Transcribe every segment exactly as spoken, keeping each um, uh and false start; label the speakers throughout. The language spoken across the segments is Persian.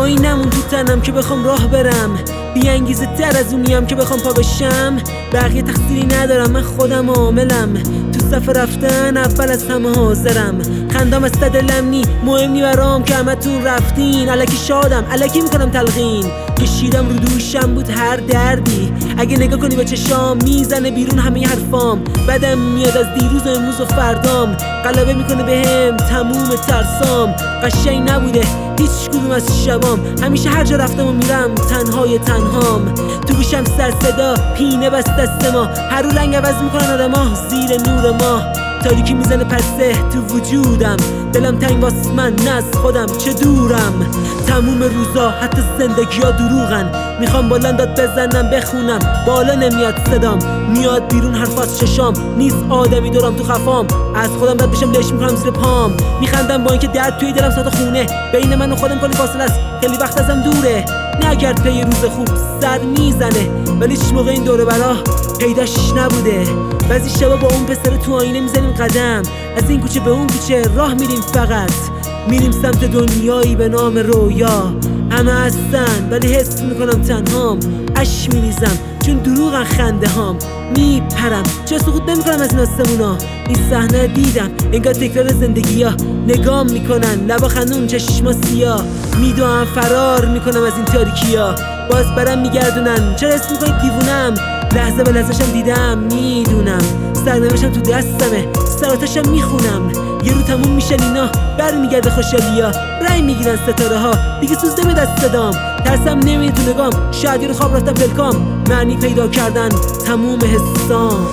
Speaker 1: جایی نمون تو تنم که بخوام راه برم، بی انگیزه تر از اونیم که بخوام پا بشم. بقیه تقصیری ندارم، من خودم عاملم، تو صف رفتن اول از همه حاضرم. خندام از ته دلم نی، مهم نی برام که همتون رفتین. الکی شادم، الکی میکنم تلقین، کشیدم رو دوشم بود هر دردی. اگه نگاه کنی به چشام میزنه بیرون همه حرفام. بدم میاد از دیروز و امروز و فردام، غلبه میکنه بهم تموم ترسام. قشنگ نبوده هیچ کدوم از شبام، همیشه هر جا رفتم و میرم تنهای تنهام. تو گوشم سر صدا پینه بست دست ما، هر رو رنگ عوض میکنن آدما زیر نور ما. تاریکی میزنه پسه تو وجودم، دلم تنگ واس من نه از خودم چه دورم. تموم روزا حتی زندگی ها دروغن، میخوام بلند داد بزنم بخونم بالا نمیاد صدام. میاد بیرون حرف از چشام، نیست آدمی دارم تو خفام. از خودم رد بشم لش میکنم زیر پام، میخندم با اینکه درد توی دلم ساعت خونه. بین من و خودم کلی فاصله است، خیلی وقت ازم دوره. نگرد پی روز خوب سر میزنه، ولی هیچ موقع این دوره برا پیداش نبوده. بعضی شبا با اون پسر تو آینه میزنیم قدم، از این کوچه به اون کوچه راه میریم، فقط میریم سمت دنیایی به نام رویا. همه هستن ولی حس میکنم تنهام، اش میریزم چون دروغن خنده هام. میپرم چه سقوط نمیکنم از این آسمونا، این صحنه دیدم انگار تکرار زندگی ها. نگام میکنن لبا خندون چشما سیاه، میدوام فرار میکنم از این تاریکی ها. باز برم میگردونن چرا اسم میکنید دیوونم، لحظه به لحظه‌شم دیدم میدونم. سرنوشتم تو دستمه سراتشم میخونم، یه رو تموم میشن اینا برمیگرده خوشحالیا. رای میگیرن ستاره ها دیگه سوز نمیاد از صدام، ترسم نمیره تو نگام، شاید یه رو خواب رفتم پلکام. معنی پیدا کردن تموم حسام.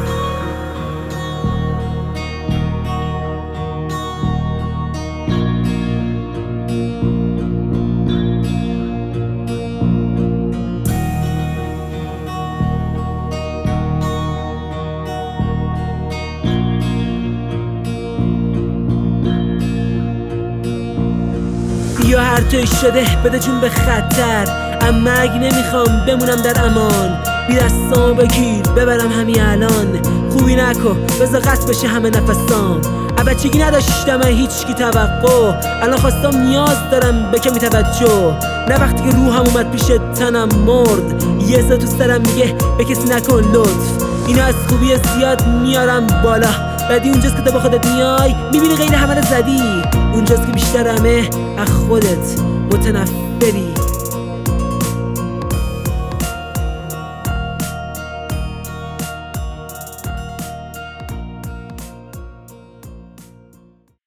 Speaker 1: یا هر توی شده بده جون به خطر، اما اگه نمیخوام بمونم در امان. بی دستام بگیر ببرم همین الان، خوبی نکن بذار قطع بشه همه نفسام. بچگی نداشتم هیچ کی توقع، الان خواستم نیاز دارم به کمی توجه. نه وقتی که روحم اومد پیش تنم مرد، یه صدا تو سرم میگه به کسی نکن لطف. اینا از خوبی زیاد میارم بالا، بعدی اونجاست که تو با خودت میای میبینی غیر همه رو زدی. اونجاست که بیشتر همه از خودت متنفری.